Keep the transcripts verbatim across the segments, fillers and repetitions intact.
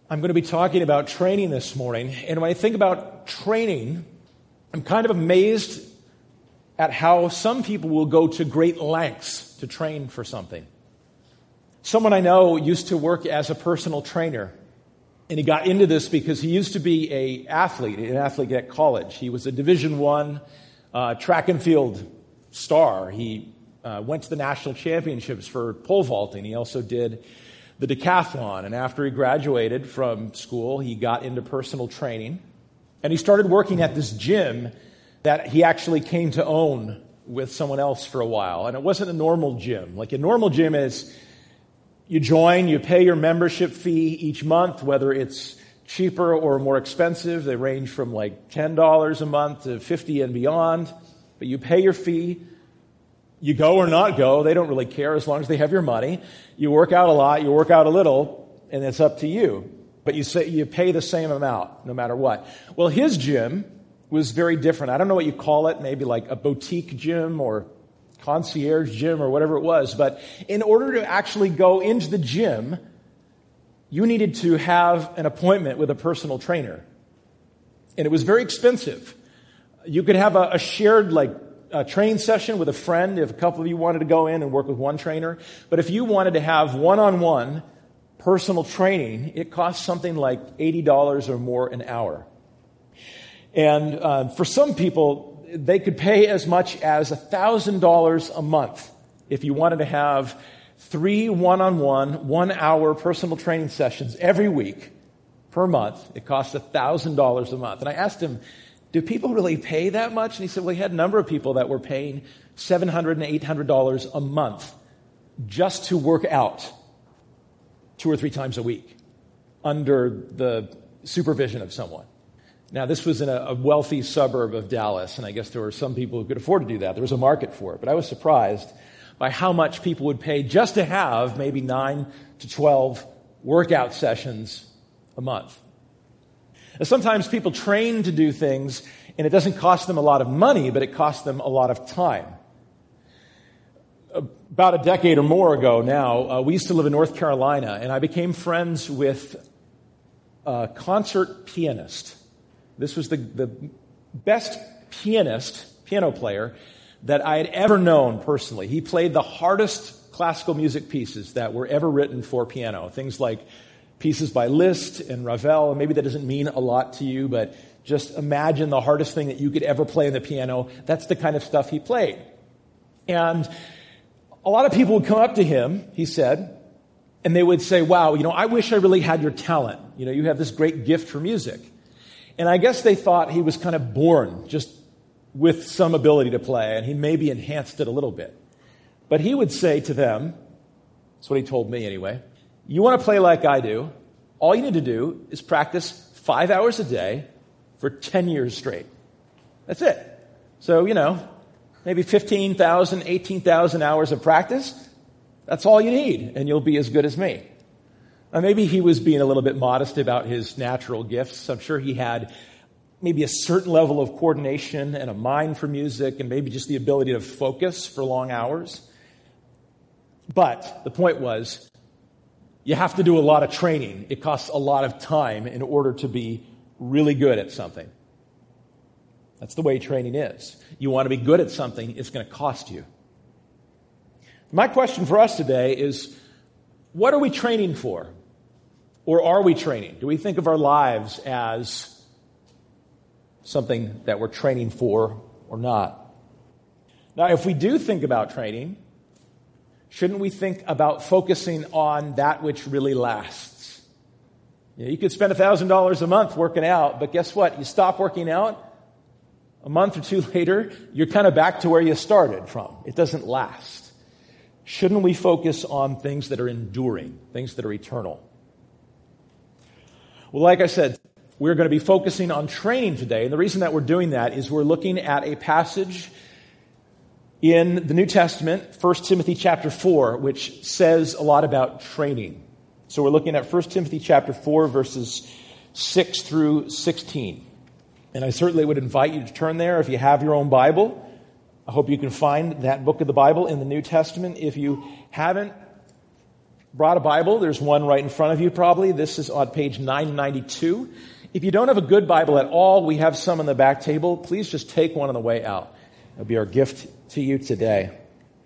I'm going to be talking about training this morning. And when I think about training, I'm kind of amazed at how some people will go to great lengths to train for something. Someone I know used to work as a personal trainer. And he got into this because he used to be an athlete, an athlete at college. He was a Division One uh, track and field star. He uh, went to the national championships for pole vaulting. He also did the decathlon. And after he graduated from school, he got into personal training. And he started working at this gym that he actually came to own with someone else for a while. And it wasn't a normal gym. Like a normal gym is, you join, you pay your membership fee each month, whether it's cheaper or more expensive. They range from like ten dollars a month to fifty dollars and beyond. But you pay your fee. You go or not go. They don't really care as long as they have your money. You work out a lot, you work out a little, and it's up to you. But you say you pay the same amount no matter what. Well, his gym was very different. I don't know what you call it, maybe like a boutique gym or concierge gym or whatever it was. But in order to actually go into the gym, you needed to have an appointment with a personal trainer. And it was very expensive. You could have a, a shared like a training session with a friend if a couple of you wanted to go in and work with one trainer. But if you wanted to have one-on-one personal training, it cost something like eighty dollars or more an hour. And uh, for some people, they could pay as much as one thousand dollars a month if you wanted to have three one-on-one, one-hour personal training sessions every week per month. It cost one thousand dollars a month. And I asked him, do people really pay that much? And he said, well, he had a number of people that were paying seven hundred dollars and eight hundred dollars a month just to work out two or three times a week under the supervision of someone. Now, this was in a, a wealthy suburb of Dallas, and I guess there were some people who could afford to do that. There was a market for it. But I was surprised by how much people would pay just to have maybe nine to twelve workout sessions a month. Now, sometimes people train to do things, and it doesn't cost them a lot of money, but it costs them a lot of time. About a decade or more ago now, uh, we used to live in North Carolina, and I became friends with a concert pianist. This was the, the best pianist, piano player, that I had ever known personally. He played the hardest classical music pieces that were ever written for piano. Things like pieces by Liszt and Ravel. And maybe that doesn't mean a lot to you, but just imagine the hardest thing that you could ever play on the piano. That's the kind of stuff he played. And a lot of people would come up to him, he said, and they would say, wow, you know, I wish I really had your talent. You know, you have this great gift for music. And I guess they thought he was kind of born just with some ability to play, and he maybe enhanced it a little bit. But he would say to them, that's what he told me anyway, you want to play like I do, all you need to do is practice five hours a day for ten years straight. That's it. So, you know, maybe fifteen thousand, eighteen thousand hours of practice, that's all you need, and you'll be as good as me. Now, maybe he was being a little bit modest about his natural gifts. I'm sure he had maybe a certain level of coordination and a mind for music and maybe just the ability to focus for long hours. But the point was, you have to do a lot of training. It costs a lot of time in order to be really good at something. That's the way training is. You want to be good at something, it's going to cost you. My question for us today is, what are we training for? Or are we training? Do we think of our lives as something that we're training for or not? Now, if we do think about training, shouldn't we think about focusing on that which really lasts? You know, you could spend one thousand dollars a month working out, but guess what? You stop working out, a month or two later, you're kind of back to where you started from. It doesn't last. Shouldn't we focus on things that are enduring, things that are eternal? Well, like I said, we're going to be focusing on training today. And the reason that we're doing that is we're looking at a passage in the New Testament, First Timothy chapter four, which says a lot about training. So we're looking at First Timothy chapter four, verses six through sixteen. And I certainly would invite you to turn there if you have your own Bible. I hope you can find that book of the Bible in the New Testament. If you haven't, brought a Bible, there's one right in front of you probably. This is on page nine ninety-two. If you don't have a good Bible at all, we have some on the back table. Please just take one on the way out. It'll be our gift to you today.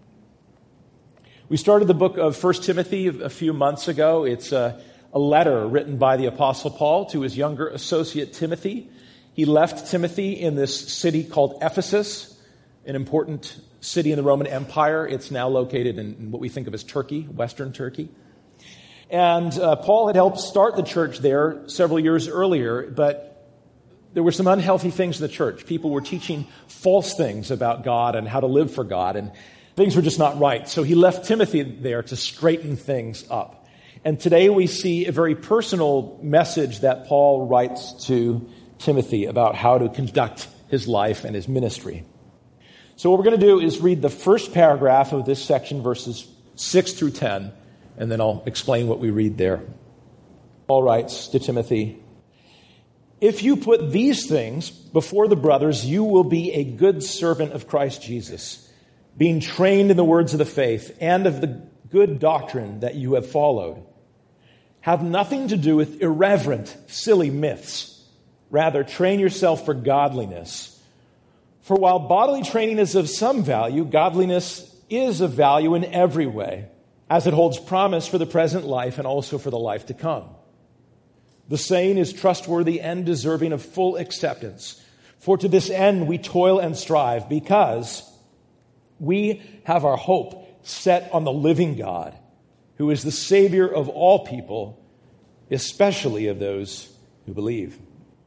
We started the book of First Timothy a few months ago. It's a, a letter written by the Apostle Paul to his younger associate Timothy. He left Timothy in this city called Ephesus, an important city in the Roman Empire. It's now located in what we think of as Turkey, Western Turkey. And uh, Paul had helped start the church there several years earlier, but there were some unhealthy things in the church. People were teaching false things about God and how to live for God, and things were just not right. So he left Timothy there to straighten things up. And today we see a very personal message that Paul writes to Timothy about how to conduct his life and his ministry. So what we're going to do is read the first paragraph of this section, verses six through ten, and then I'll explain what we read there. Paul writes to Timothy, "If you put these things before the brothers, you will be a good servant of Christ Jesus, being trained in the words of the faith and of the good doctrine that you have followed. Have nothing to do with irreverent, silly myths. Rather, train yourself for godliness. For while bodily training is of some value, godliness is of value in every way, as it holds promise for the present life and also for the life to come. The saying is trustworthy and deserving of full acceptance. For to this end we toil and strive, because we have our hope set on the living God, who is the Savior of all people, especially of those who believe."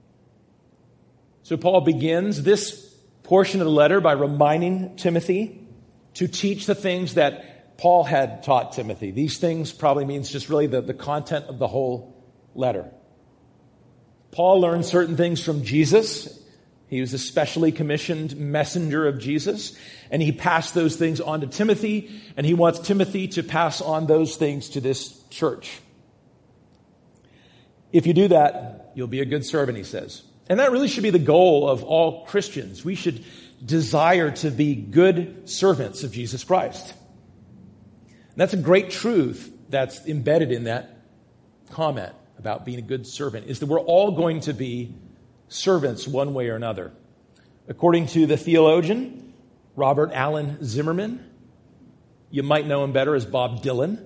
So Paul begins this portion of the letter by reminding Timothy to teach the things that Paul had taught Timothy. These things probably means just really the, the content of the whole letter. Paul learned certain things from Jesus. He was a specially commissioned messenger of Jesus, and he passed those things on to Timothy, and he wants Timothy to pass on those things to this church. If you do that, you'll be a good servant, he says. And that really should be the goal of all Christians. We should desire to be good servants of Jesus Christ. And that's a great truth that's embedded in that comment about being a good servant, is that we're all going to be servants one way or another. According to the theologian Robert Allen Zimmerman, you might know him better as Bob Dylan,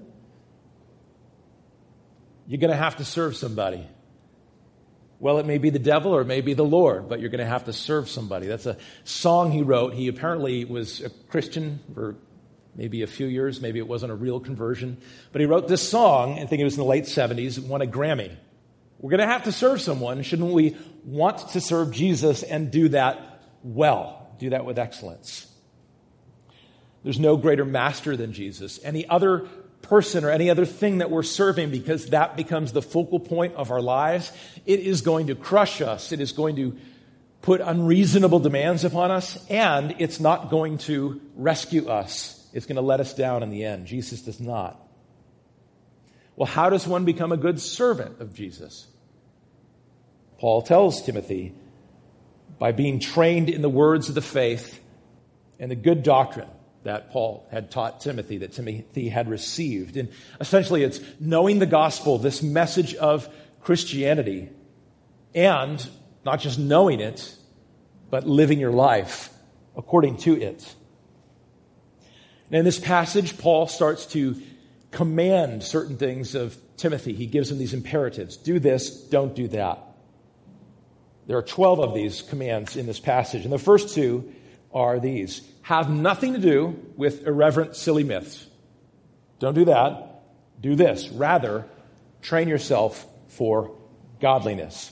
you're going to have to serve somebody. Well, it may be the devil or it may be the Lord, but you're going to have to serve somebody. That's a song he wrote. He apparently was a Christian for maybe a few years. Maybe it wasn't a real conversion. But he wrote this song, I think it was in the late seventies, won a Grammy. We're going to have to serve someone. Shouldn't we want to serve Jesus and do that well? Do that with excellence. There's no greater master than Jesus. Any other person or any other thing that we're serving, because that becomes the focal point of our lives, it is going to crush us. It is going to put unreasonable demands upon us, and it's not going to rescue us. It's going to let us down in the end. Jesus does not. Well, how does one become a good servant of Jesus? Paul tells Timothy, by being trained in the words of the faith and the good doctrine that Paul had taught Timothy, that Timothy had received. And essentially it's knowing the gospel, this message of Christianity, and not just knowing it, but living your life according to it. And in this passage, Paul starts to command certain things of Timothy. He gives him these imperatives. Do this, don't do that. There are twelve of these commands in this passage. And the first two are these. Have nothing to do with irreverent, silly myths. Don't do that. Do this. Rather, train yourself for godliness.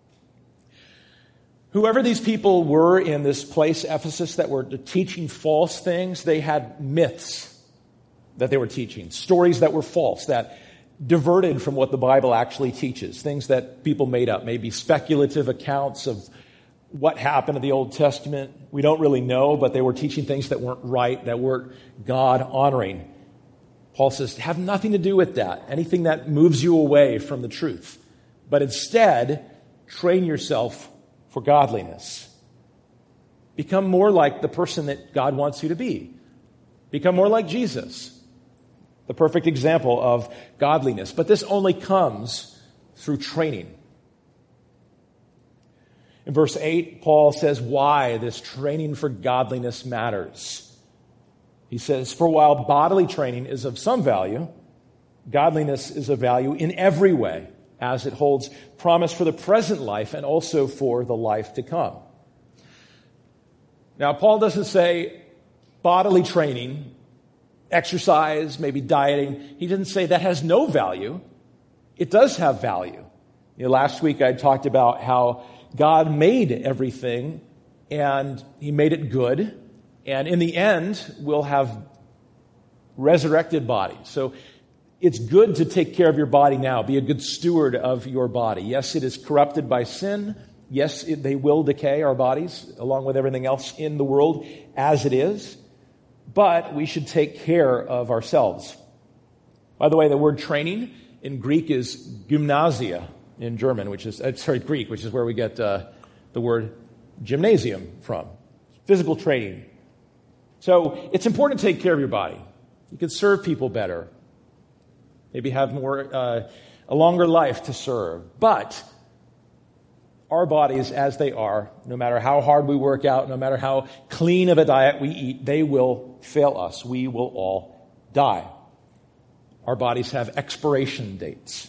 Whoever these people were in this place, Ephesus, that were teaching false things, they had myths that they were teaching, stories that were false, that diverted from what the Bible actually teaches, things that people made up, maybe speculative accounts of what happened in the Old Testament. We don't really know, but they were teaching things that weren't right, that weren't God-honoring. Paul says, have nothing to do with that, anything that moves you away from the truth. But instead, train yourself for godliness. Become more like the person that God wants you to be. Become more like Jesus. the perfect example of godliness. But this only comes through training. In verse eight, Paul says why this training for godliness matters. He says, for while bodily training is of some value, godliness is of value in every way, as it holds promise for the present life and also for the life to come. Now, Paul doesn't say bodily training, exercise, maybe dieting. He didn't say that has no value. It does have value. You know, last week I talked about how God made everything and He made it good. And in the end, we'll have resurrected bodies. So it's good to take care of your body now. Be a good steward of your body. Yes, it is corrupted by sin. Yes, it, they will decay, our bodies, along with everything else in the world as it is. But we should take care of ourselves. By the way, the word training in Greek is gymnasia in German, which is, uh, sorry, Greek, which is where we get uh, the word gymnasium from. Physical training. So it's important to take care of your body. You can serve people better. Maybe have more, uh, a longer life to serve. But our bodies as they are, no matter how hard we work out, no matter how clean of a diet we eat, they will fail us. We will all die. Our bodies have expiration dates.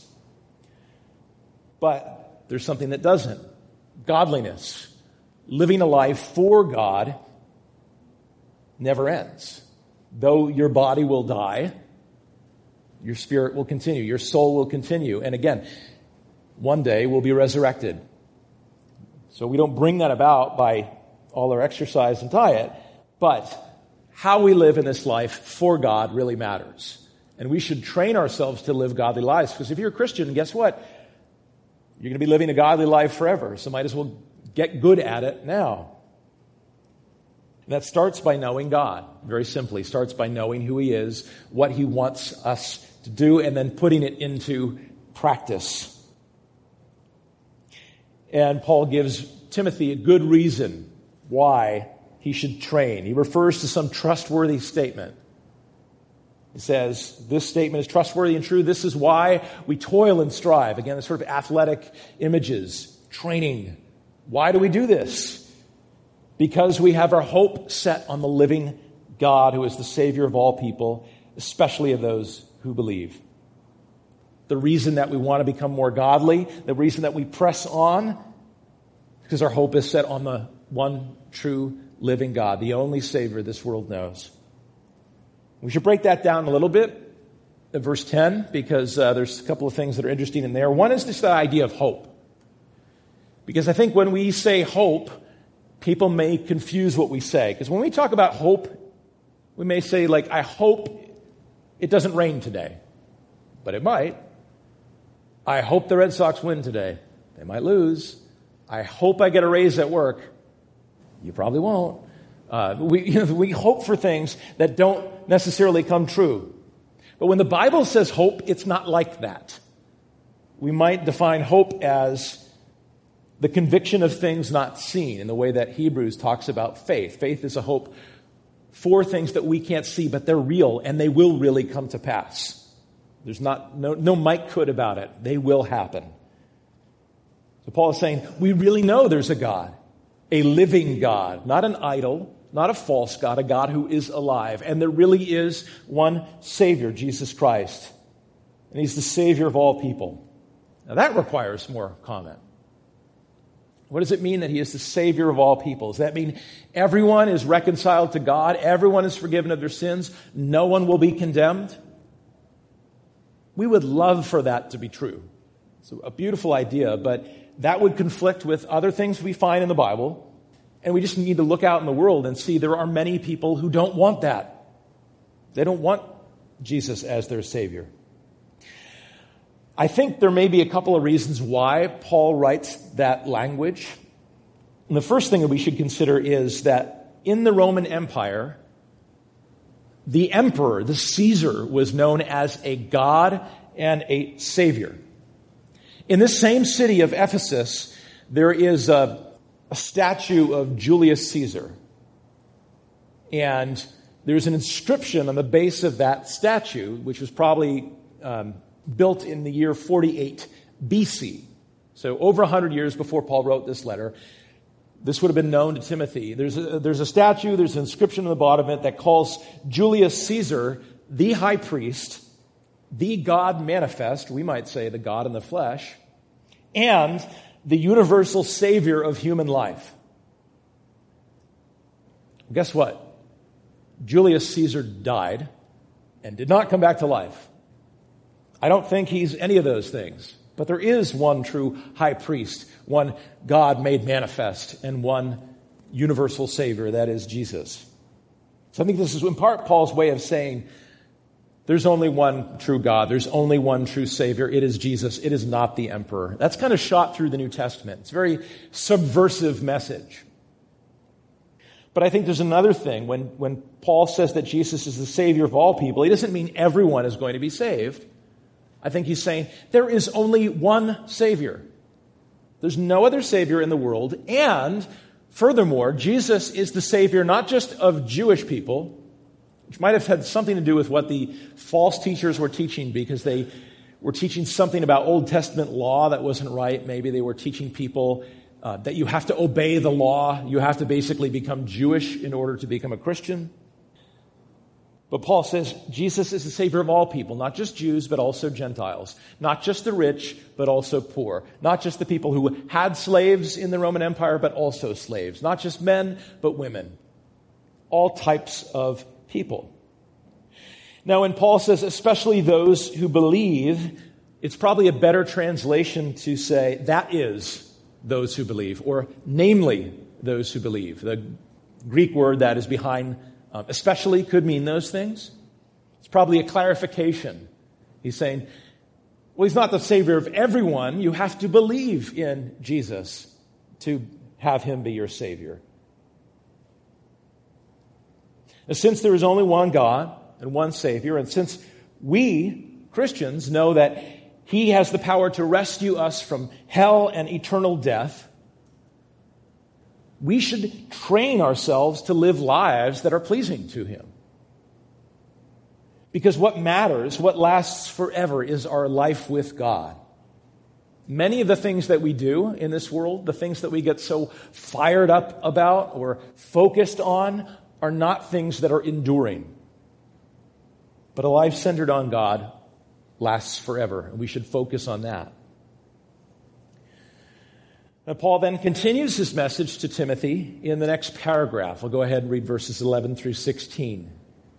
But there's something that doesn't. Godliness. Living a life for God never ends. Though your body will die, your spirit will continue. Your soul will continue. And again, one day we'll be resurrected. So we don't bring that about by all our exercise and diet, but how we live in this life for God really matters. And we should train ourselves to live godly lives. Because if you're a Christian, guess what? You're going to be living a godly life forever. So might as well get good at it now. And that starts by knowing God. Very simply, starts by knowing who He is, what He wants us to do, and then putting it into practice. And Paul gives Timothy a good reason why he should train. He refers to some trustworthy statement. He says, this statement is trustworthy and true. This is why we toil and strive. Again, the sort of athletic images, training. Why do we do this? Because we have our hope set on the living God who is the Savior of all people, especially of those who believe. The reason that we want to become more godly, the reason that we press on, because our hope is set on the one true living God, the only Savior this world knows. We should break that down a little bit at verse ten, because uh, there's a couple of things that are interesting in there. One is just the idea of hope. Because I think when we say hope, people may confuse what we say. Because when we talk about hope, we may say, like, I hope it doesn't rain today. But it might. I hope the Red Sox win today. They might lose. I hope I get a raise at work. You probably won't. Uh, we, you know, we hope for things that don't necessarily come true. But when the Bible says hope, it's not like that. We might define hope as the conviction of things not seen, in the way that Hebrews talks about faith. Faith is a hope for things that we can't see, but they're real, and they will really come to pass. There's not no, no might could about it. They will happen. So Paul is saying, we really know there's a God, a living God, not an idol, not a false God, a God who is alive. And there really is one Savior, Jesus Christ. And He's the Savior of all people. Now that requires more comment. What does it mean that He is the Savior of all people? Does that mean everyone is reconciled to God? Everyone is forgiven of their sins? No one will be condemned? We would love for that to be true. It's a beautiful idea, but that would conflict with other things we find in the Bible. And we just need to look out in the world and see there are many people who don't want that. They don't want Jesus as their Savior. I think there may be a couple of reasons why Paul writes that language. And the first thing that we should consider is that in the Roman Empire, the emperor, the Caesar, was known as a god and a savior. In this same city of Ephesus, there is a, a statue of Julius Caesar. And there's an inscription on the base of that statue, which was probably um, built in the year forty-eight B C. So over one hundred years before Paul wrote this letter. This would have been known to Timothy. There's a, there's a statue, there's an inscription on the bottom of it that calls Julius Caesar the high priest, the God manifest, we might say the God in the flesh, and the universal savior of human life. Guess what? Julius Caesar died and did not come back to life. I don't think he's any of those things. But there is one true high priest, one God made manifest, and one universal Savior, that is Jesus. So I think this is in part Paul's way of saying there's only one true God, there's only one true Savior, it is Jesus, it is not the emperor. That's kind of shot through the New Testament. It's a very subversive message. But I think there's another thing. When, when Paul says that Jesus is the Savior of all people, he doesn't mean everyone is going to be saved. I think he's saying there is only one Savior. There's no other Savior in the world. And furthermore, Jesus is the Savior not just of Jewish people, which might have had something to do with what the false teachers were teaching, because they were teaching something about Old Testament law that wasn't right. Maybe they were teaching people uh, that you have to obey the law. You have to basically become Jewish in order to become a Christian. But Paul says Jesus is the Savior of all people, not just Jews, but also Gentiles. Not just the rich, but also poor. Not just the people who had slaves in the Roman Empire, but also slaves. Not just men, but women. All types of people. Now, when Paul says, especially those who believe, it's probably a better translation to say, that is those who believe, or namely those who believe. The Greek word that is behind Um, especially could mean those things. It's probably a clarification. He's saying, well, he's not the Savior of everyone. You have to believe in Jesus to have him be your Savior. And since there is only one God and one Savior, and since we, Christians, know that he has the power to rescue us from hell and eternal death, we should train ourselves to live lives that are pleasing to him. Because what matters, what lasts forever, is our life with God. Many of the things that we do in this world, the things that we get so fired up about or focused on, are not things that are enduring. But a life centered on God lasts forever, and we should focus on that. Now, Paul then continues his message to Timothy in the next paragraph. We'll go ahead and read verses eleven through sixteen.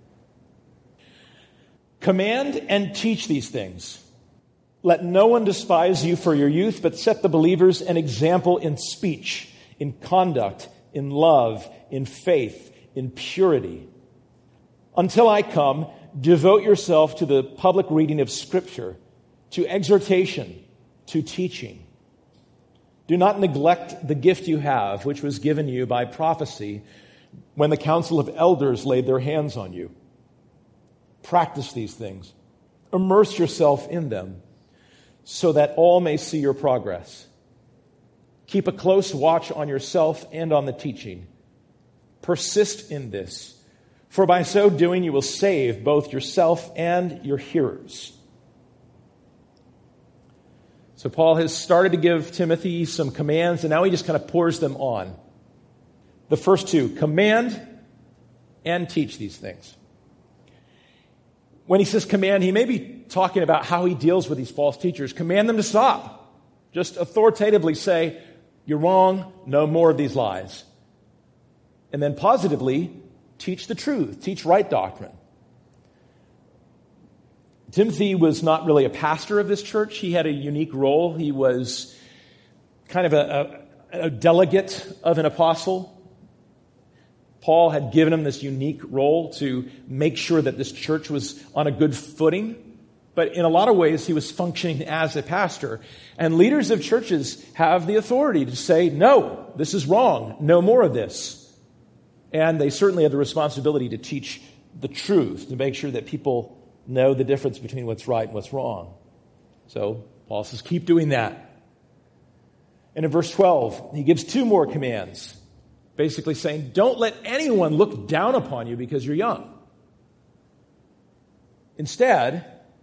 Command and teach these things. Let no one despise you for your youth, but set the believers an example in speech, in conduct, in love, in faith, in purity. Until I come, devote yourself to the public reading of Scripture, to exhortation, to teaching. Do not neglect the gift you have, which was given you by prophecy when the council of elders laid their hands on you. Practice these things. Immerse yourself in them so that all may see your progress. Keep a close watch on yourself and on the teaching. Persist in this, for by so doing you will save both yourself and your hearers. So Paul has started to give Timothy some commands, and now he just kind of pours them on. The first two, command and teach these things. When he says command, he may be talking about how he deals with these false teachers. Command them to stop. Just authoritatively say, you're wrong, no more of these lies. And then positively, teach the truth, teach right doctrine. Timothy was not really a pastor of this church. He had a unique role. He was kind of a, a, a delegate of an apostle. Paul had given him this unique role to make sure that this church was on a good footing. But in a lot of ways, he was functioning as a pastor. And leaders of churches have the authority to say, no, this is wrong. No more of this. And they certainly have the responsibility to teach the truth, to make sure that people know the difference between what's right and what's wrong. So Paul says, keep doing that. And in verse twelve, he gives two more commands, basically saying, don't let anyone look down upon you because you're young. Instead,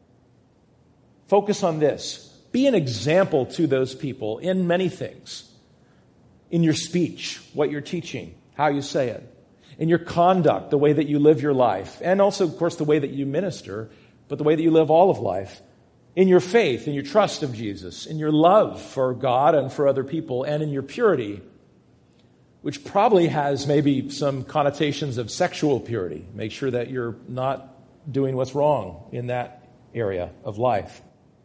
focus on this. Be an example to those people in many things. In your speech, what you're teaching, how you say it. In your conduct, the way that you live your life. And also, of course, the way that you minister, but the way that you live all of life. In your faith, in your trust of Jesus. In your love for God and for other people. And in your purity, which probably has maybe some connotations of sexual purity. Make sure that you're not doing what's wrong in that area of life.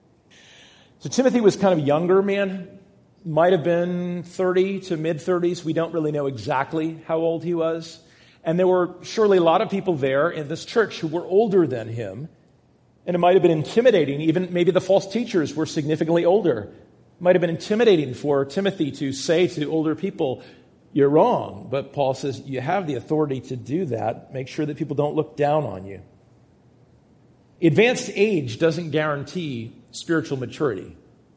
So Timothy was kind of a younger man. Might have been thirty to mid-thirties. We don't really know exactly how old he was. And there were surely a lot of people there in this church who were older than him. And it might have been intimidating. Even maybe the false teachers were significantly older. It might have been intimidating for Timothy to say to older people, you're wrong. But Paul says you have the authority to do that. Make sure that people don't look down on you. Advanced age doesn't guarantee spiritual maturity.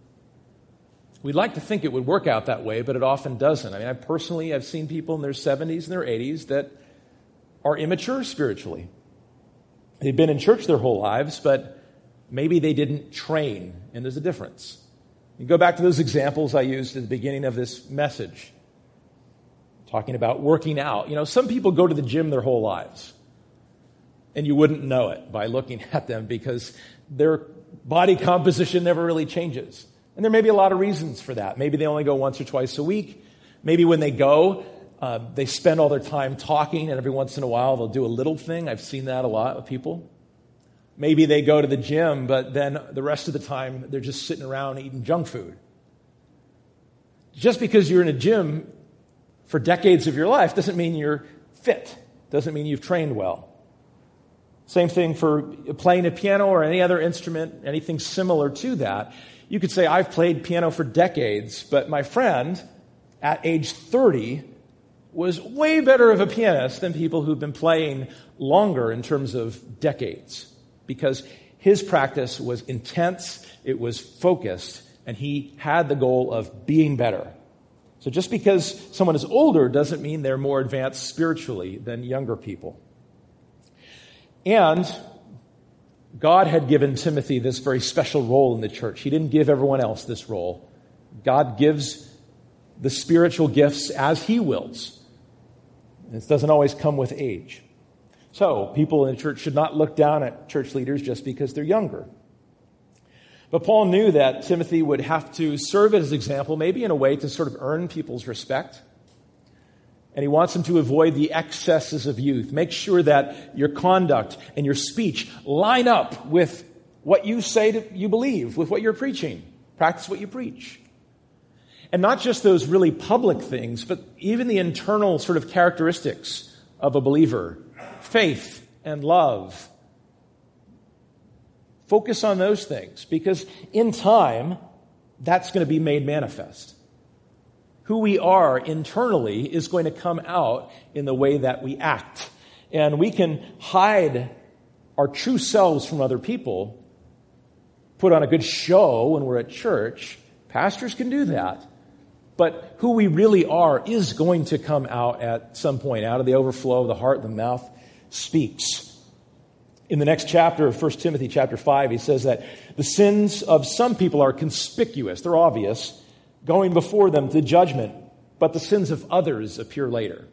We'd like to think it would work out that way, but it often doesn't. I mean, I personally, I've seen people in their seventies and their eighties that are immature spiritually. They've been in church their whole lives, but maybe they didn't train, and there's a difference. You go back to those examples I used at the beginning of this message, talking about working out. You know, some people go to the gym their whole lives, and you wouldn't know it by looking at them because their body composition never really changes. And there may be a lot of reasons for that. Maybe they only go once or twice a week. Maybe when they go, uh, they spend all their time talking, and every once in a while they'll do a little thing. I've seen that a lot with people. Maybe they go to the gym, but then the rest of the time they're just sitting around eating junk food. Just because you're in a gym for decades of your life doesn't mean you're fit. Doesn't mean you've trained well. Same thing for playing a piano or any other instrument, anything similar to that. You could say, I've played piano for decades, but my friend at age thirty was way better of a pianist than people who've been playing longer in terms of decades, because his practice was intense, it was focused, and he had the goal of being better. So just because someone is older doesn't mean they're more advanced spiritually than younger people. And God had given Timothy this very special role in the church. He didn't give everyone else this role. God gives the spiritual gifts as He wills. This doesn't always come with age. So people in the church should not look down at church leaders just because they're younger. But Paul knew that Timothy would have to serve as an example, maybe in a way to sort of earn people's respect. And he wants them to avoid the excesses of youth. Make sure that your conduct and your speech line up with what you say to, you believe, with what you're preaching. Practice what you preach. And not just those really public things, but even the internal sort of characteristics of a believer. Faith and love. Focus on those things, because in time, that's going to be made manifest. Who we are internally is going to come out in the way that we act. And we can hide our true selves from other people, put on a good show when we're at church. Pastors can do that. But who we really are is going to come out at some point. Out of the overflow of the heart, the mouth speaks. In the next chapter of First Timothy chapter five, he says that the sins of some people are conspicuous. They're obvious, going before them to judgment, but the sins of others appear later.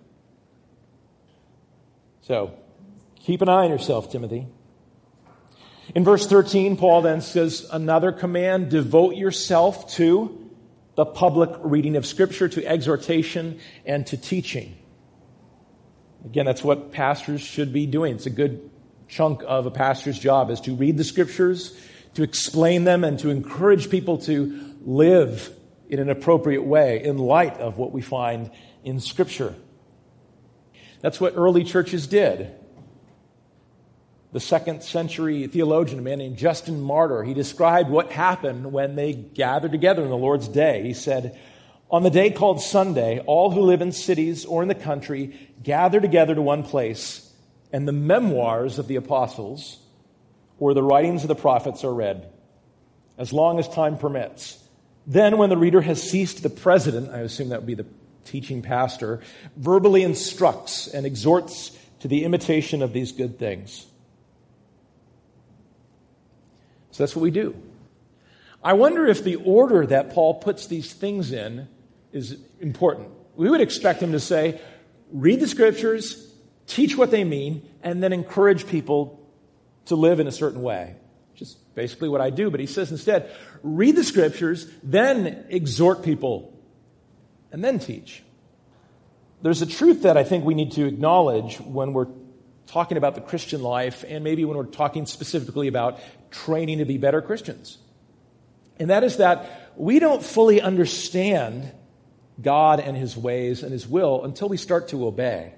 So, keep an eye on yourself, Timothy. In verse thirteen, Paul then says another command: devote yourself to the public reading of Scripture, to exhortation, and to teaching. Again, that's what pastors should be doing. It's a good chunk of a pastor's job, is to read the Scriptures, to explain them, and to encourage people to live in an appropriate way in light of what we find in Scripture. That's what early churches did. The second century theologian, a man named Justin Martyr, he described what happened when they gathered together in the Lord's day. He said, on the day called Sunday, all who live in cities or in the country gather together to one place, and the memoirs of the apostles or the writings of the prophets are read, as long as time permits. Then when the reader has ceased, the president, I assume that would be the teaching pastor, verbally instructs and exhorts to the imitation of these good things. So that's what we do. I wonder if the order that Paul puts these things in is important. We would expect him to say, read the scriptures, teach what they mean, and then encourage people to live in a certain way. Which is basically what I do. But he says instead, read the scriptures, then exhort people, and then teach. There's a truth that I think we need to acknowledge when we're talking about the Christian life, and maybe when we're talking specifically about training to be better Christians. And that is that we don't fully understand God and His ways and His will until we start to obey.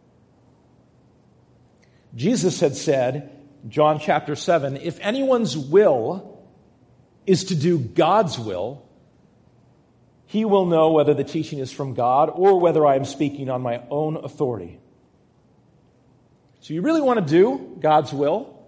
Jesus had said, John chapter seven, if anyone's will is to do God's will, he will know whether the teaching is from God or whether I am speaking on my own authority. So you really want to do God's will?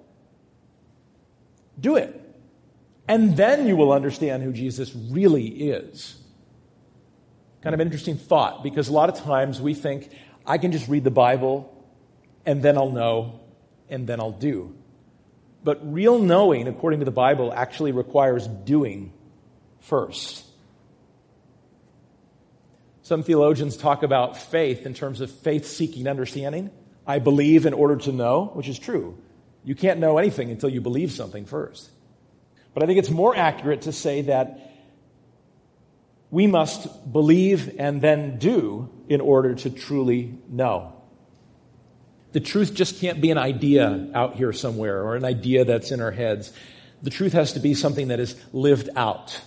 Do it. And then you will understand who Jesus really is. Kind of an interesting thought, because a lot of times we think, I can just read the Bible, and then I'll know, and then I'll do. But real knowing, according to the Bible, actually requires doing first. Some theologians talk about faith in terms of faith-seeking understanding. I believe in order to know, which is true. You can't know anything until you believe something first. But I think it's more accurate to say that we must believe and then do in order to truly know. The truth just can't be an idea out here somewhere or an idea that's in our heads. The truth has to be something that is lived out.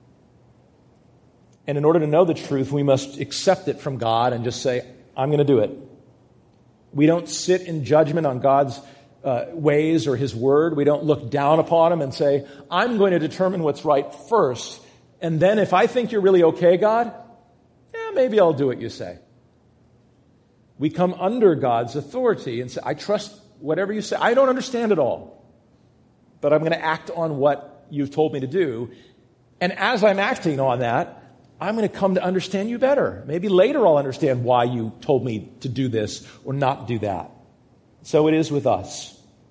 And in order to know the truth, we must accept it from God and just say, I'm going to do it. We don't sit in judgment on God's uh, ways or His word. We don't look down upon Him and say, I'm going to determine what's right first. And then if I think you're really okay, God, yeah, maybe I'll do what you say. We come under God's authority and say, I trust whatever you say. I don't understand it all, but I'm going to act on what you've told me to do. And as I'm acting on that, I'm going to come to understand you better. Maybe later I'll understand why you told me to do this or not do that. So it is with us.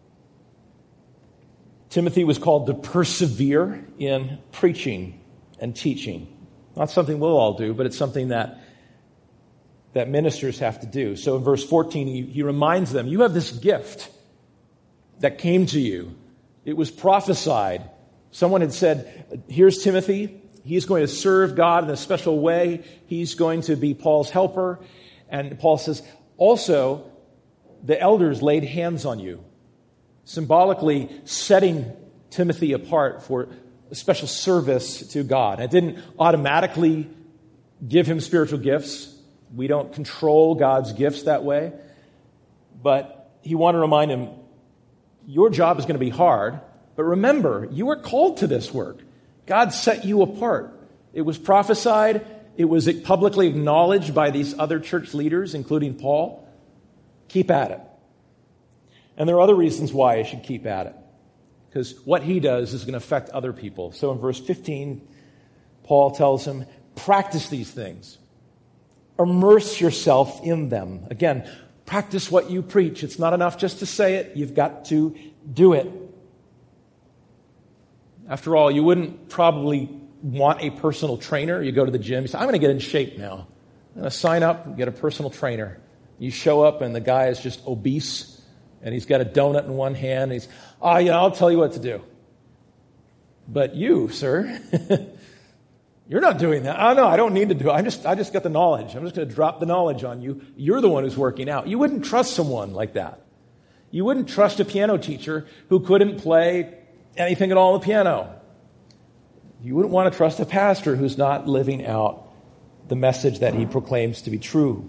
Timothy was called to persevere in preaching and teaching. Not something we'll all do, but it's something that, that ministers have to do. So in verse fourteen, he, he reminds them, you have this gift that came to you. It was prophesied. Someone had said, here's Timothy. He's going to serve God in a special way. He's going to be Paul's helper. And Paul says, also, the elders laid hands on you, symbolically setting Timothy apart for a special service to God. It didn't automatically give him spiritual gifts. We don't control God's gifts that way. But he wanted to remind him, your job is going to be hard, but remember, you were called to this work. God set you apart. It was prophesied. It was publicly acknowledged by these other church leaders, including Paul. Keep at it. And there are other reasons why I should keep at it. Because what he does is going to affect other people. So in verse fifteen, Paul tells him, practice these things. Immerse yourself in them. Again, practice what you preach. It's not enough just to say it. You've got to do it. After all, you wouldn't probably want a personal trainer. You go to the gym, you say, I'm going to get in shape now. I'm going to sign up and get a personal trainer. You show up and the guy is just obese and he's got a donut in one hand. And he's, oh, yeah, I'll tell you what to do. But you, sir, you're not doing that. Oh, no, I don't need to do it. I just, I just got the knowledge. I'm just going to drop the knowledge on you. You're the one who's working out. You wouldn't trust someone like that. You wouldn't trust a piano teacher who couldn't play anything at all on the piano. You wouldn't want to trust a pastor who's not living out the message that he proclaims to be true.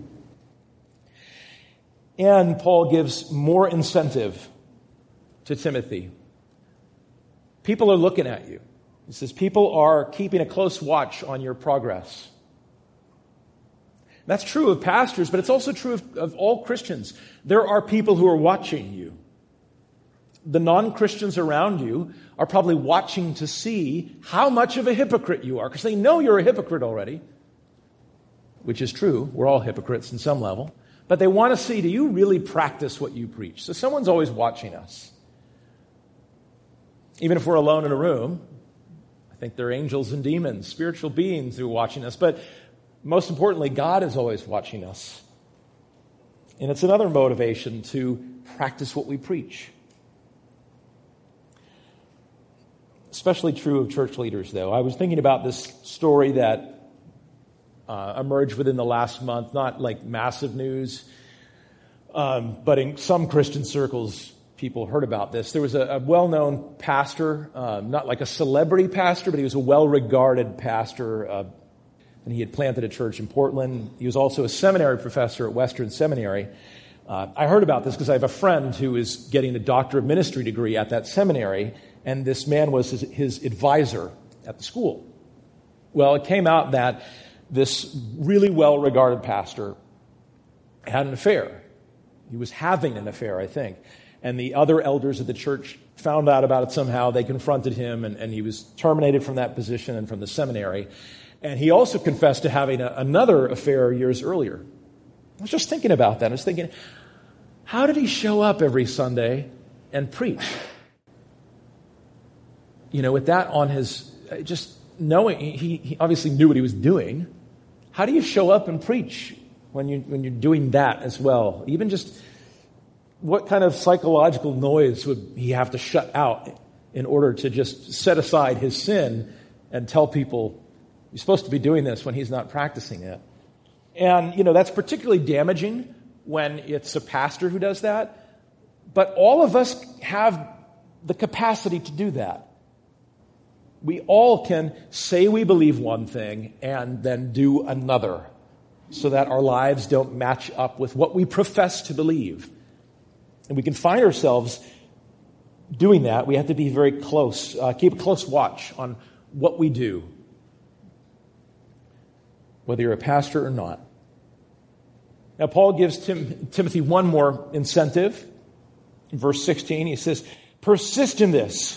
And Paul gives more incentive to Timothy. People are looking at you. He says, people are keeping a close watch on your progress. That's true of pastors, but it's also true of, of all Christians. There are people who are watching you. The non-Christians around you are probably watching to see how much of a hypocrite you are, because they know you're a hypocrite already, which is true. We're all hypocrites in some level. But they want to see, do you really practice what you preach? So someone's always watching us. Even if we're alone in a room, I think there are angels and demons, spiritual beings who are watching us. But most importantly, God is always watching us. And it's another motivation to practice what we preach. Especially true of church leaders, though. I was thinking about this story that uh, emerged within the last month, not like massive news, um, but in some Christian circles, people heard about this. There was a, a well-known pastor, uh, not like a celebrity pastor, but he was a well-regarded pastor, uh, and he had planted a church in Portland. He was also a seminary professor at Western Seminary. Uh, I heard about this because I have a friend who is getting a doctor of ministry degree at that seminary, and this man was his, his advisor at the school. Well, it came out that this really well-regarded pastor had an affair. He was having an affair, I think. And the other elders of the church found out about it somehow. They confronted him, and, and he was terminated from that position and from the seminary. And he also confessed to having a, another affair years earlier. I was just thinking about that. I was thinking, how did he show up every Sunday and preach? You know, with that on his, just knowing, he, he obviously knew what he was doing. How do you show up and preach when, you, when you're doing that as well? Even just, what kind of psychological noise would he have to shut out in order to just set aside his sin and tell people, you're supposed to be doing this when he's not practicing it? And, you know, that's particularly damaging when it's a pastor who does that. But all of us have the capacity to do that. We all can say we believe one thing and then do another so that our lives don't match up with what we profess to believe. And we can find ourselves doing that. We have to be very close, uh, keep a close watch on what we do, whether you're a pastor or not. Now, Paul gives Tim, Timothy one more incentive. In verse sixteen, he says, persist in this,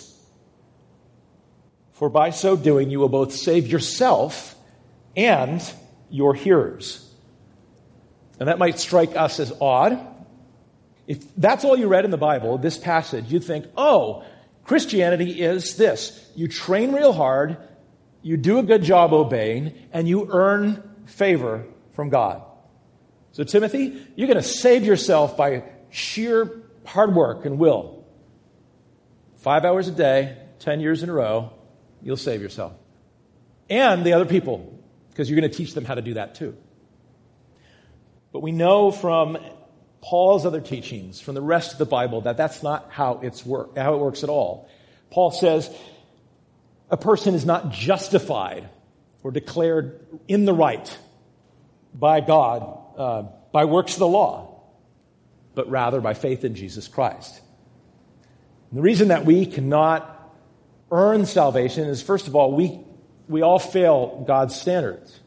for by so doing you will both save yourself and your hearers. And that might strike us as odd. If that's all you read in the Bible, this passage, you'd think, oh, Christianity is this. You train real hard, you do a good job obeying, and you earn favor from God. So Timothy, you're going to save yourself by sheer hard work and will. Five hours a day, ten years in a row, you'll save yourself. And the other people, because you're going to teach them how to do that too. But we know from Paul's other teachings, from the rest of the Bible, that that's not how it's work, how it works at all. Paul says a person is not justified or declared in the right by God uh, by works of the law, but rather by faith in Jesus Christ. And the reason that we cannot earn salvation is, first of all, we we all fail God's standards.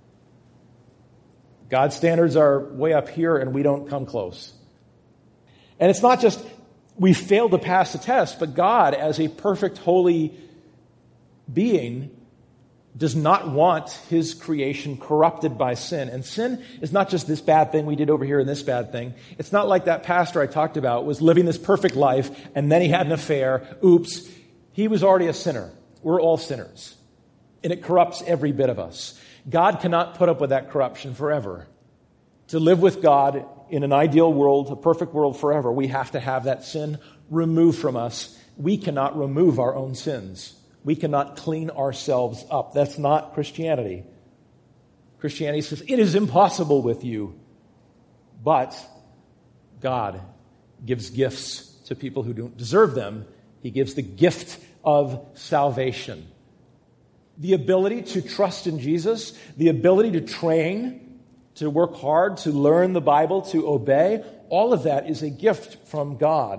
God's standards are way up here and we don't come close. And it's not just we fail to pass the test, but God, as a perfect, holy being, does not want his creation corrupted by sin. And sin is not just this bad thing we did over here and this bad thing. It's not like that pastor I talked about was living this perfect life and then he had an affair. Oops. He was already a sinner. We're all sinners. And it corrupts every bit of us. God cannot put up with that corruption forever. To live with God in an ideal world, a perfect world forever, we have to have that sin removed from us. We cannot remove our own sins. We cannot clean ourselves up. That's not Christianity. Christianity says it is impossible with you. But God gives gifts to people who don't deserve them. He gives the gift of salvation. The ability to trust in Jesus, the ability to train, to work hard, to learn the Bible, to obey, all of that is a gift from God.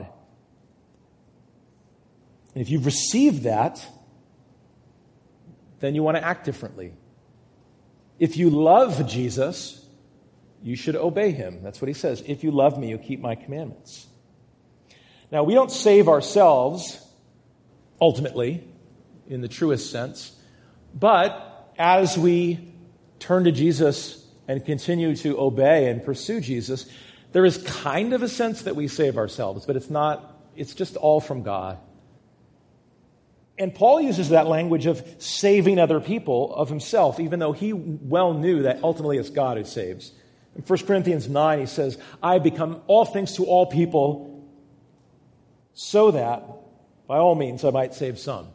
And if you've received that, then you want to act differently. If you love Jesus, you should obey him. That's what he says. If you love me, you keep my commandments. Now, we don't save ourselves, ultimately, in the truest sense. But as we turn to Jesus and continue to obey and pursue Jesus, there is kind of a sense that we save ourselves, but it's not, it's just all from God. And Paul uses that language of saving other people of himself, even though he well knew that ultimately it's God who saves. In First Corinthians nine, he says, I have become all things to all people so that, by all means, I might save some.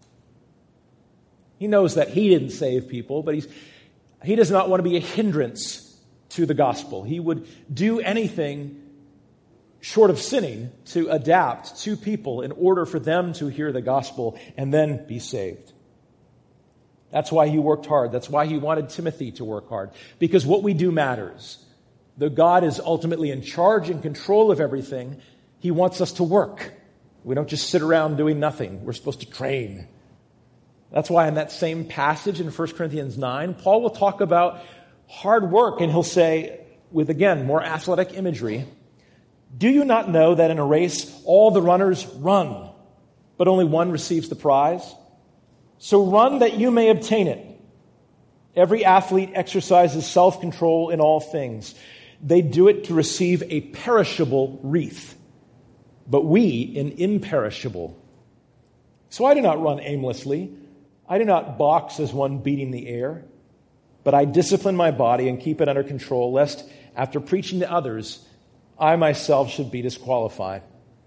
He knows that he didn't save people, but he's, he does not want to be a hindrance to the gospel. He would do anything short of sinning to adapt to people in order for them to hear the gospel and then be saved. That's why he worked hard. That's why he wanted Timothy to work hard. Because what we do matters. Though God is ultimately in charge and control of everything, he wants us to work. We don't just sit around doing nothing. We're supposed to train. That's why in that same passage in First Corinthians nine, Paul will talk about hard work, and he'll say, with again, more athletic imagery, do you not know that in a race all the runners run, but only one receives the prize? So run that you may obtain it. Every athlete exercises self-control in all things. They do it to receive a perishable wreath, but we an imperishable. So I do not run aimlessly. I do not box as one beating the air, but I discipline my body and keep it under control, lest after preaching to others, I myself should be disqualified.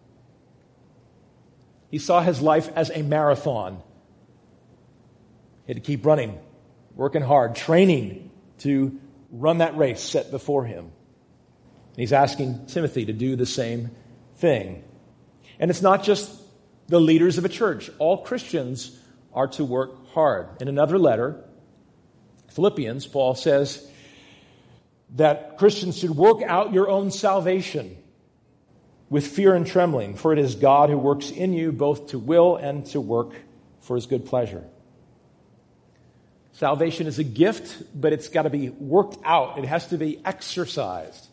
He saw his life as a marathon. He had to keep running, working hard, training to run that race set before him. And he's asking Timothy to do the same thing. And it's not just the leaders of a church. All Christians are to work hard. In another letter, Philippians, Paul says that Christians should work out your own salvation with fear and trembling, for it is God who works in you both to will and to work for his good pleasure. Salvation is a gift, but it's got to be worked out. It has to be exercised.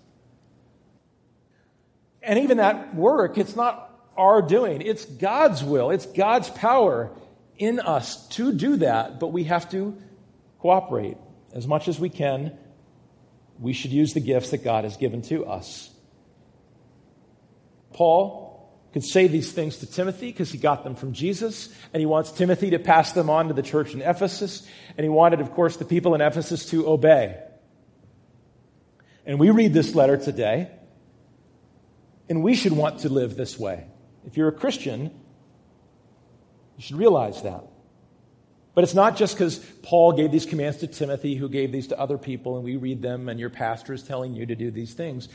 And even that work, it's not our doing. It's God's will. It's God's power in us to do that, but we have to cooperate as much as we can. We should use the gifts that God has given to us. Paul could say these things to Timothy because he got them from Jesus, and he wants Timothy to pass them on to the church in Ephesus, and he wanted, of course, the people in Ephesus to obey. And we read this letter today, and we should want to live this way. If you're a Christian, you should realize that. But it's not just because Paul gave these commands to Timothy, who gave these to other people, and we read them, and your pastor is telling you to do these things.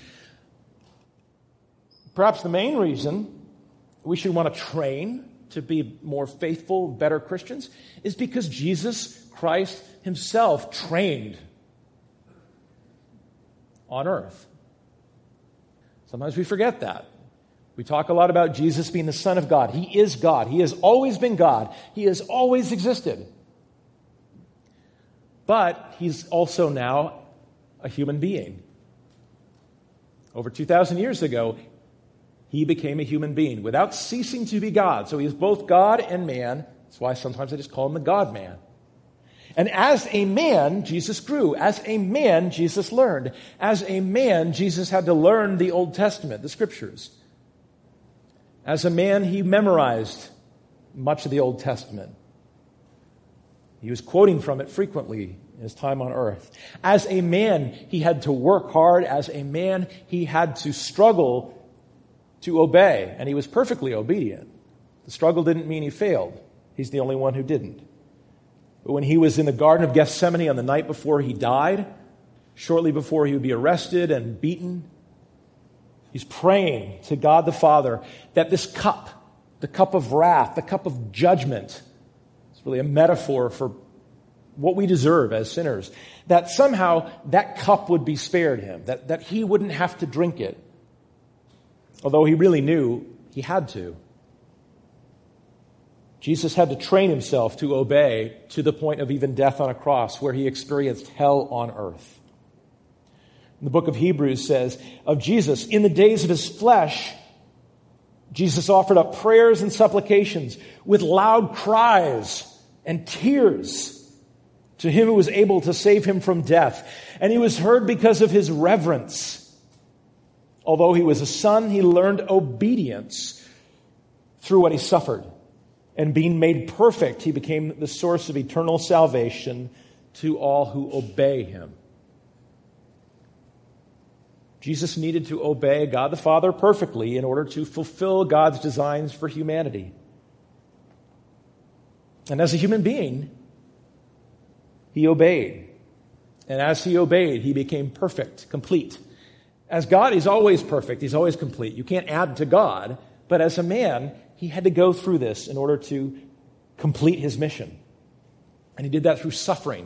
Perhaps the main reason we should want to train to be more faithful, better Christians is because Jesus Christ himself trained on earth. Sometimes we forget that. We talk a lot about Jesus being the Son of God. He is God. He has always been God. He has always existed. But he's also now a human being. Over two thousand years ago, he became a human being without ceasing to be God. So he is both God and man. That's why sometimes I just call him the God-man. And as a man, Jesus grew. As a man, Jesus learned. As a man, Jesus had to learn the Old Testament, the Scriptures. As a man, he memorized much of the Old Testament. He was quoting from it frequently in his time on earth. As a man, he had to work hard. As a man, he had to struggle to obey, and he was perfectly obedient. The struggle didn't mean he failed. He's the only one who didn't. But when he was in the Garden of Gethsemane on the night before he died, shortly before he would be arrested and beaten, he's praying to God the Father that this cup, the cup of wrath, the cup of judgment, it's really a metaphor for what we deserve as sinners, that somehow that cup would be spared him, that, that he wouldn't have to drink it. Although he really knew he had to. Jesus had to train himself to obey to the point of even death on a cross, where he experienced hell on earth. The book of Hebrews says of Jesus, in the days of his flesh, Jesus offered up prayers and supplications with loud cries and tears to him who was able to save him from death. And he was heard because of his reverence. Although he was a son, he learned obedience through what he suffered. And being made perfect, he became the source of eternal salvation to all who obey him. Jesus needed to obey God the Father perfectly in order to fulfill God's designs for humanity. And as a human being, he obeyed. And as he obeyed, he became perfect, complete. As God, he's always perfect. He's always complete. You can't add to God. But as a man, he had to go through this in order to complete his mission. And he did that through suffering.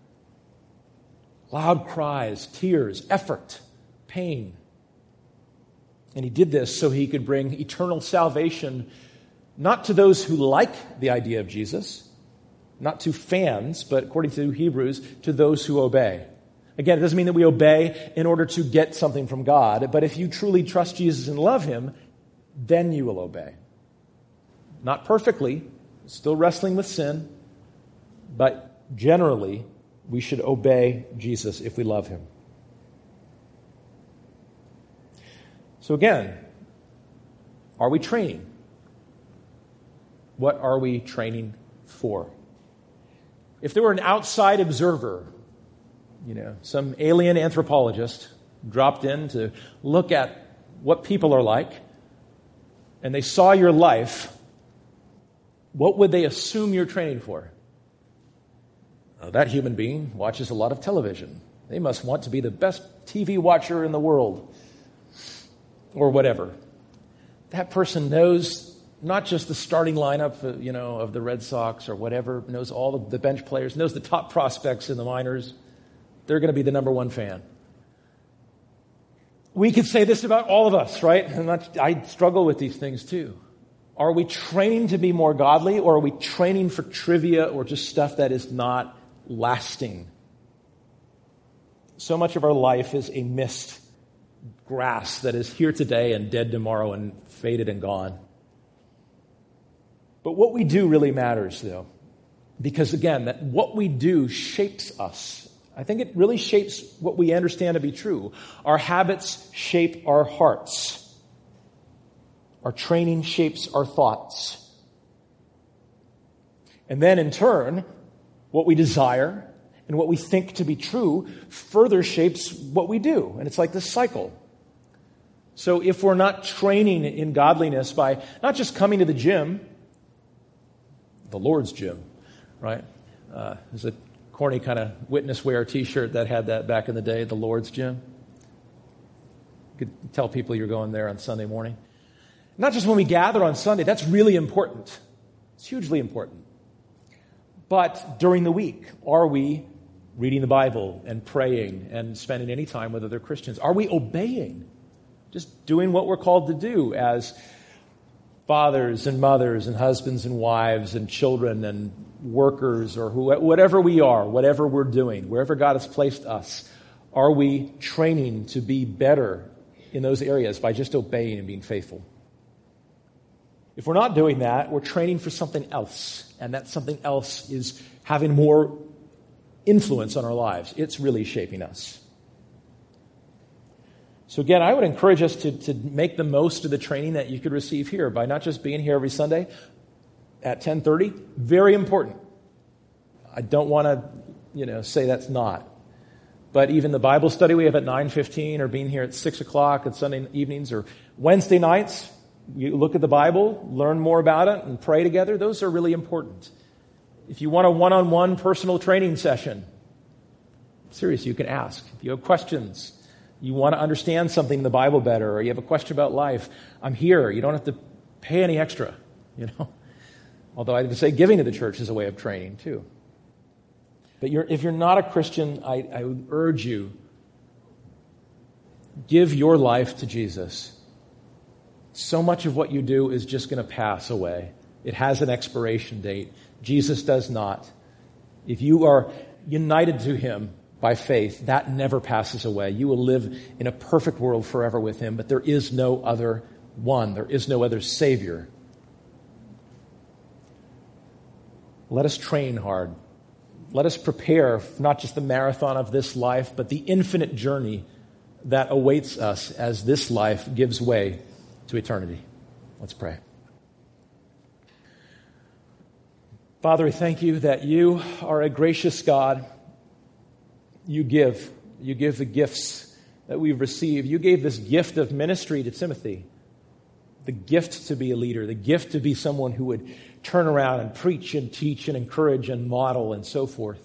Loud cries, tears, effort, pain. And he did this so he could bring eternal salvation not to those who like the idea of Jesus, not to fans, but according to Hebrews, to those who obey. Again, it doesn't mean that we obey in order to get something from God, but if you truly trust Jesus and love him, then you will obey. Not perfectly, still wrestling with sin, but generally, we should obey Jesus if we love him. So again, are we training? What are we training for? If there were an outside observer, you know, some alien anthropologist dropped in to look at what people are like, and they saw your life, what would they assume you're training for? Oh, that human being watches a lot of television. They must want to be the best T V watcher in the world, or whatever. That person knows not just the starting lineup, you know, of the Red Sox or whatever, knows all of the bench players, knows the top prospects in the minors. They're going to be the number one fan. We could say this about all of us, right? And that's, I struggle with these things too. Are we training to be more godly, or are we training for trivia or just stuff that is not lasting? So much of our life is a mist grass that is here today and dead tomorrow and faded and gone. But what we do really matters, though, because again, that what we do shapes us. I think it really shapes what we understand to be true. Our habits shape our hearts. Our training shapes our thoughts. And then in turn, what we desire and what we think to be true further shapes what we do. And it's like this cycle. So if we're not training in godliness by not just coming to the gym, the Lord's gym, right? Uh, there's a corny kind of witness wear t-shirt that had that back in the day, the Lord's gym. You could tell people you're going there on Sunday morning. Not just when we gather on Sunday, that's really important. It's hugely important. But during the week, are we reading the Bible and praying and spending any time with other Christians? Are we obeying? Just doing what we're called to do as fathers and mothers and husbands and wives and children and workers or who, whatever we are, whatever we're doing, wherever God has placed us, are we training to be better in those areas by just obeying and being faithful? If we're not doing that, we're training for something else, and that something else is having more influence on our lives. It's really shaping us. So again, I would encourage us to, to make the most of the training that you could receive here by not just being here every Sunday at ten thirty. Very important. I don't want to, you know, say that's not. But even the Bible study we have at nine fifteen, or being here at six o'clock on Sunday evenings, or Wednesday nights, you look at the Bible, learn more about it, and pray together. Those are really important. If you want a one-on-one personal training session, seriously, you can ask. If you have questions, you want to understand something in the Bible better, or you have a question about life, I'm here. You don't have to pay any extra, you know. Although I would say giving to the church is a way of training too. But you're, if you're not a Christian, I, I would urge you, give your life to Jesus. So much of what you do is just going to pass away. It has an expiration date. Jesus does not. If you are united to him by faith, that never passes away. You will live in a perfect world forever with him, but there is no other one. There is no other Savior. Let us train hard. Let us prepare not just the marathon of this life, but the infinite journey that awaits us as this life gives way to eternity. Let's pray. Father, we thank you that you are a gracious God. You give. You give the gifts that we've received. You gave this gift of ministry to Timothy, the gift to be a leader, the gift to be someone who would turn around and preach and teach and encourage and model and so forth.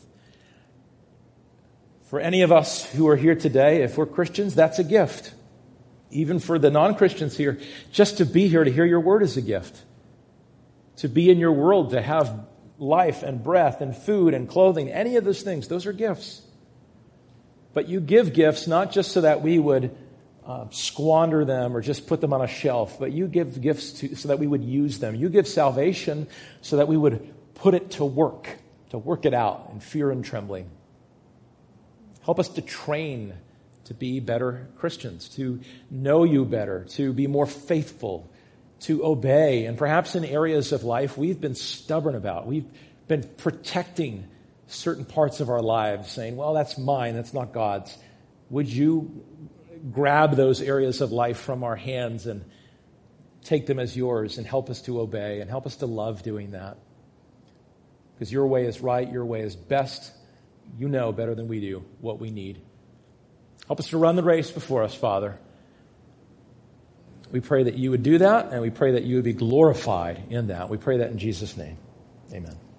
For any of us who are here today, if we're Christians, that's a gift. Even for the non-Christians here, just to be here to hear your word is a gift. To be in your world, to have life and breath and food and clothing, any of those things, those are gifts. But you give gifts not just so that we would uh, squander them or just put them on a shelf, but you give gifts to, so that we would use them. You give salvation so that we would put it to work, to work it out in fear and trembling. Help us to train to be better Christians, to know you better, to be more faithful, to obey. And perhaps in areas of life we've been stubborn about. We've been protecting certain parts of our lives, saying, well, that's mine, that's not God's. Would you grab those areas of life from our hands and take them as yours and help us to obey and help us to love doing that? Because your way is right, your way is best. You know better than we do what we need. Help us to run the race before us, Father. We pray that you would do that, and we pray that you would be glorified in that. We pray that in Jesus' name. Amen.